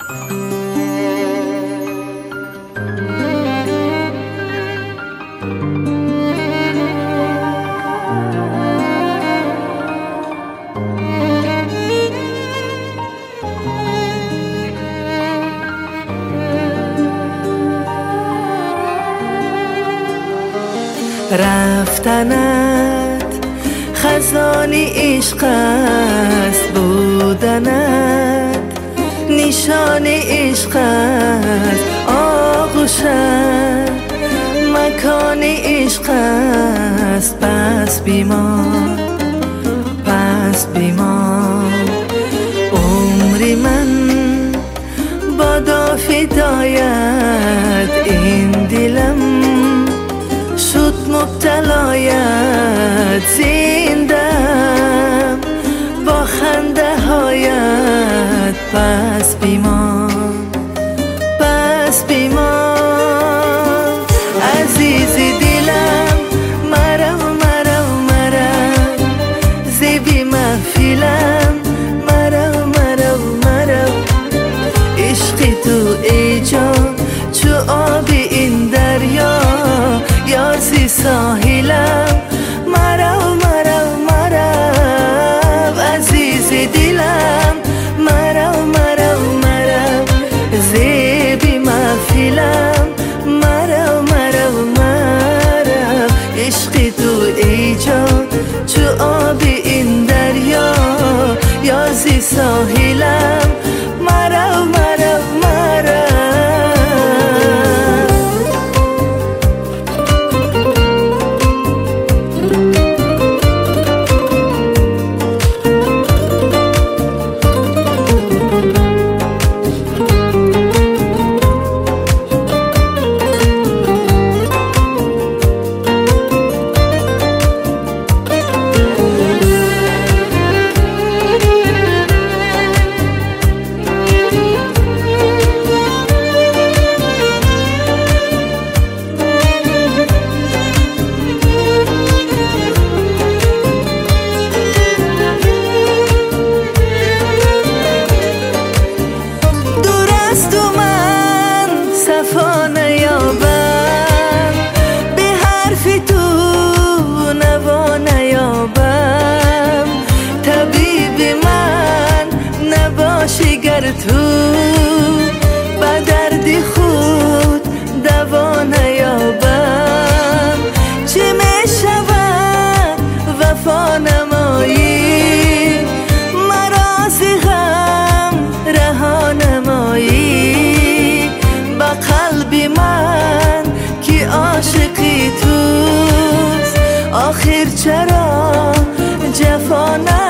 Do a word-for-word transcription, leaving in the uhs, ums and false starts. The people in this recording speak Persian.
رفتنت خزانی عشق است، بودنت نشان عشق است. آغوشت مکان عشق است. پس بیمان پس بیمان عمری من بادا فدایت. این دلم شد مبتلایت، زندم با خنده هایت. پس بیمان پس بیمان عزیز دلم، مرا مرا مرا زیبی محفلم، مرا مرا مرا عشق تو ای جان چو آب این دریا، یازی ساحلم، مرا مرا مرا عزیز دلم، مرا مرا مرا زیبی محفلم، مرا مرا مرا عشق تو ای جان چو آب این دریا، یازی ساحلم، مرا مرا مرا. صفا نیابم به حرف تو، نوا نیابم طبیب من نباشی گر تو، به درد خود دوا نیابم. چه می شود وفا نمایی، مرا ز غم رها نمایی، قلبی من که عاشقی توست. آخر چرا جفا